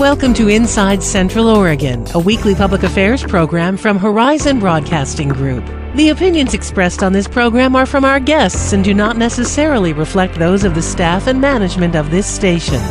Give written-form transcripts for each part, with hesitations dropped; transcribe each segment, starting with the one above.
Welcome to Inside Central Oregon, a weekly public affairs program from Horizon Broadcasting Group. The opinions expressed on this program are from our guests and do not necessarily reflect those of the staff and management of this station.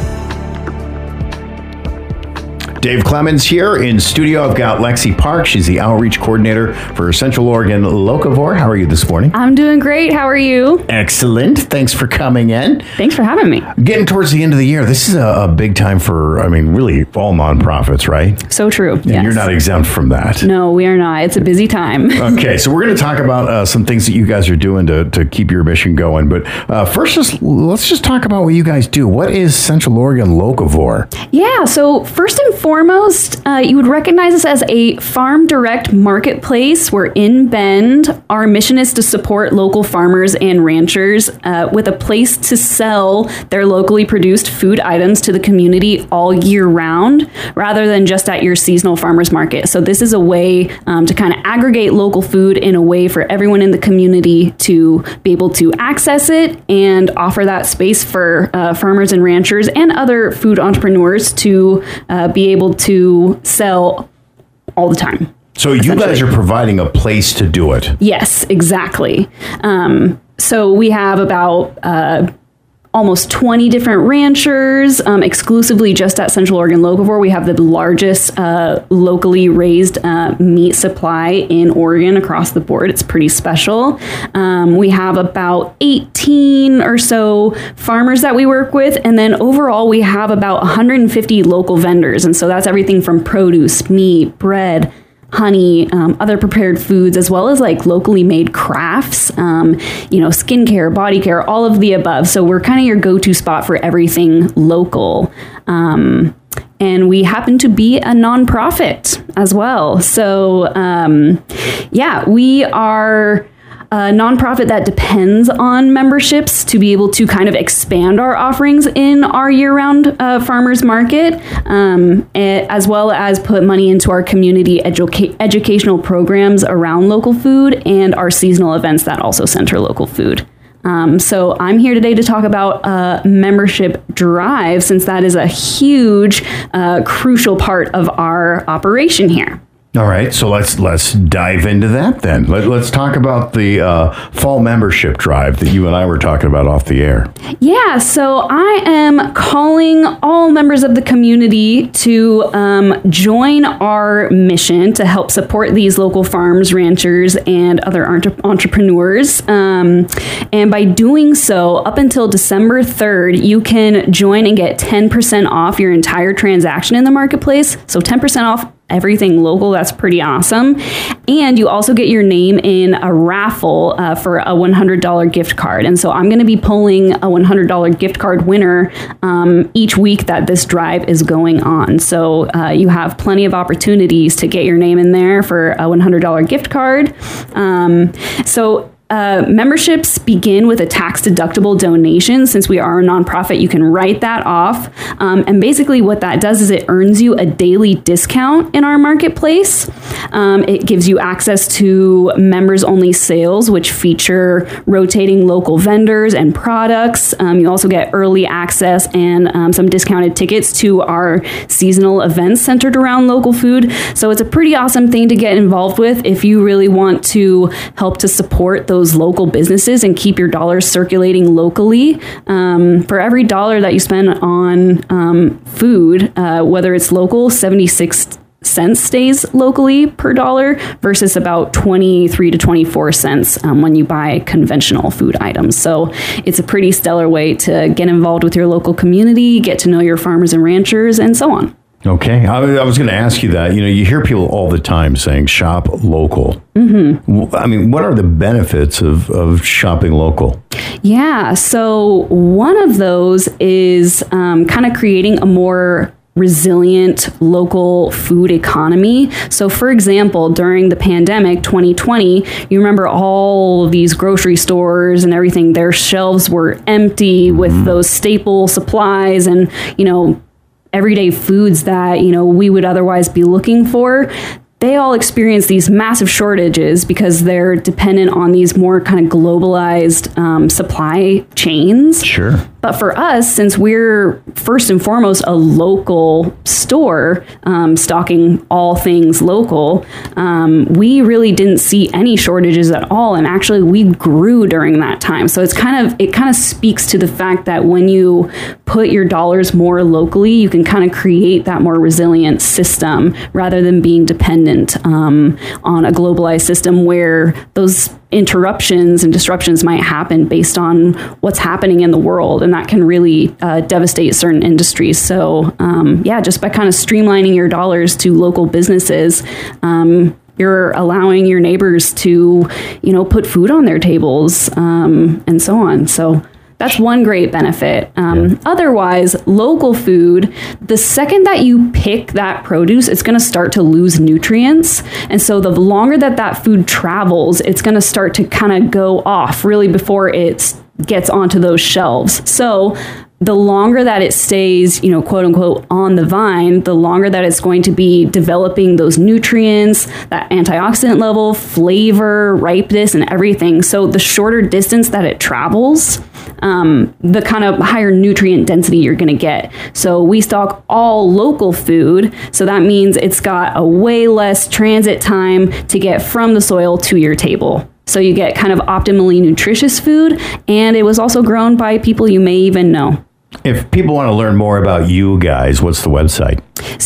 Dave Clemens here in studio. I've got Lexi Park. She's the outreach coordinator for Central Oregon Locavore. How are you this morning? I'm doing great. How are you? Excellent. Thanks for coming in. Thanks for having me. Getting towards the end of the year. This is a big time for, really all nonprofits, right? So true. And yes. You're not exempt from that. No, we are not. It's a busy time. Okay, so we're going to talk about some things that you guys are doing to keep your mission going. But first, let's just talk about what you guys do. What is Central Oregon Locavore? Yeah, so first and foremost, you would recognize us as a farm direct marketplace. We're in Bend. Our mission is to support local farmers and ranchers with a place to sell their locally produced food items to the community all year round, rather than just at your seasonal farmers market. So this is a way to kind of aggregate local food in a way for everyone in the community to be able to access it and offer that space for farmers and ranchers and other food entrepreneurs to be able to sell all the time. So you guys are providing a place to do it. Yes, exactly. So we have about almost 20 different ranchers, exclusively just at Central Oregon Locavore. We have the largest locally raised meat supply in Oregon across the board. It's pretty special. We have about 18 or so farmers that we work with. And then overall, we have about 150 local vendors. And so that's everything from produce, meat, bread, honey, other prepared foods, as well as like locally made crafts, skincare, body care, all of the above. So we're kind of your go-to spot for everything local. And we happen to be a nonprofit as well. So, we are a nonprofit that depends on memberships to be able to kind of expand our offerings in our year-round farmers market, as well as put money into our community educational programs around local food and our seasonal events that also center local food. So I'm here today to talk about membership drive, since that is a huge, crucial part of our operation here. All right, so let's dive into that then. Let's talk about the fall membership drive that you and I were talking about off the air. Yeah, so I am calling all members of the community to join our mission to help support these local farms, ranchers, and other entrepreneurs. And by doing so, up until December 3rd, you can join and get 10% off your entire transaction in the marketplace. So 10% off everything local. That's pretty awesome. And you also get your name in a raffle for a $100 gift card. And so I'm going to be pulling a $100 gift card winner each week that this drive is going on. So you have plenty of opportunities to get your name in there for a $100 gift card. Memberships begin with a tax-deductible donation. Since we are a nonprofit, you can write that off. And basically what that does is it earns you a daily discount in our marketplace. It gives you access to members-only sales, which feature rotating local vendors and products. You also get early access and some discounted tickets to our seasonal events centered around local food. So it's a pretty awesome thing to get involved with if you really want to help to support those local businesses and keep your dollars circulating locally. For every dollar that you spend on food, whether it's local, 76 cents stays locally per dollar versus about 23 to 24 cents when you buy conventional food items. So it's a pretty stellar way to get involved with your local community, get to know your farmers and ranchers, and so on. Okay. I was going to ask you that. You hear people all the time saying shop local. Mm-hmm. I mean, what are the benefits of shopping local? Yeah. So one of those is kind of creating a more resilient local food economy. So for example, during the pandemic 2020, you remember all of these grocery stores and everything, their shelves were empty with those staple supplies and, everyday foods that, we would otherwise be looking for. they all experience these massive shortages because they're dependent on these more kind of globalized supply chains. Sure. But for us, since we're first and foremost a local store, stocking all things local, we really didn't see any shortages at all. And actually, we grew during that time. So it kind of speaks to the fact that when you put your dollars more locally, you can kind of create that more resilient system rather than being dependent on a globalized system where those interruptions and disruptions might happen based on what's happening in the world, and that can really devastate certain industries. So just by kind of streamlining your dollars to local businesses, you're allowing your neighbors to, put food on their tables, and so on. So that's one great benefit. Otherwise, local food, the second that you pick that produce, it's going to start to lose nutrients. And so the longer that food travels, it's going to start to kind of go off really before it gets onto those shelves. So the longer that it stays, quote unquote, on the vine, the longer that it's going to be developing those nutrients, that antioxidant level, flavor, ripeness, and everything. So the shorter distance that it travels, the kind of higher nutrient density you're going to get. So we stock all local food. So that means it's got a way less transit time to get from the soil to your table. So you get kind of optimally nutritious food. And it was also grown by people you may even know. If people want to learn more about you guys, what's the website?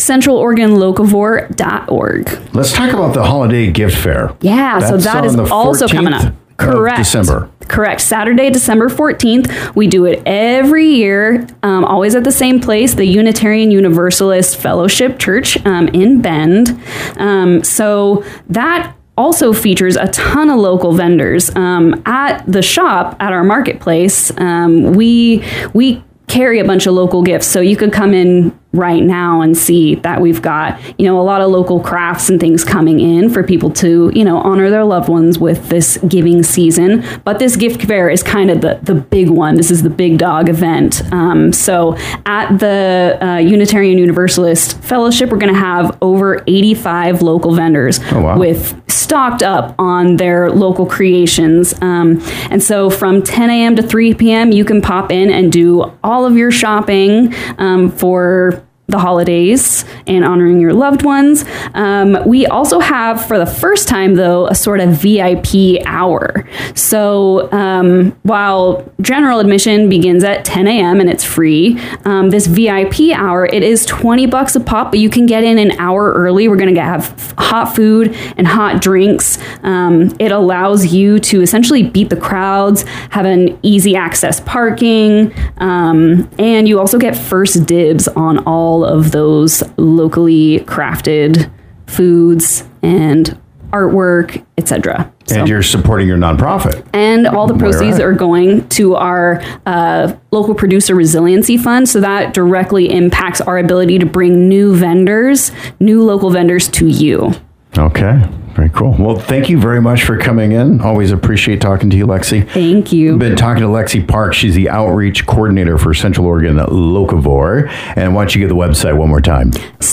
CentralOregonLocavore.org. Let's talk about the holiday gift fair. Yeah, so that is also coming up. Correct. December. Correct. Saturday, December 14th. We do it every year, always at the same place, the Unitarian Universalist Fellowship Church in Bend. So that also features a ton of local vendors. At the shop, at our marketplace, we carry a bunch of local gifts. So you could come in right now and see that we've got, a lot of local crafts and things coming in for people to, honor their loved ones with this giving season. But this gift fair is kind of the big one. This is the big dog event. So at the Unitarian Universalist Fellowship, we're going to have over 85 local vendors with stocked up on their local creations. And so from 10 a.m. to 3 p.m., you can pop in and do all of your shopping for the holidays and honoring your loved ones. We also have, for the first time, though, a sort of VIP hour. So while general admission begins at 10 a.m. and it's free, this VIP hour, it is $20 a pop, but you can get in an hour early. We're going to have hot food and hot drinks. It allows you to essentially beat the crowds, have an easy access parking, and you also get first dibs on all of those locally crafted foods and artwork, etc. And you're supporting your nonprofit. And all the proceeds are going to our local producer resiliency fund. So that directly impacts our ability to bring new local vendors to you. Okay. Very cool. Well, thank you very much for coming in. Always appreciate talking to you, Lexi. Thank you. Been talking to Lexi Park. She's the outreach coordinator for Central Oregon Locavore. And why don't you give the website one more time?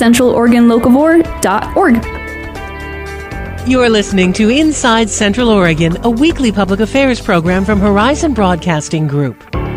CentralOregonLocavore.org. You're listening to Inside Central Oregon, a weekly public affairs program from Horizon Broadcasting Group.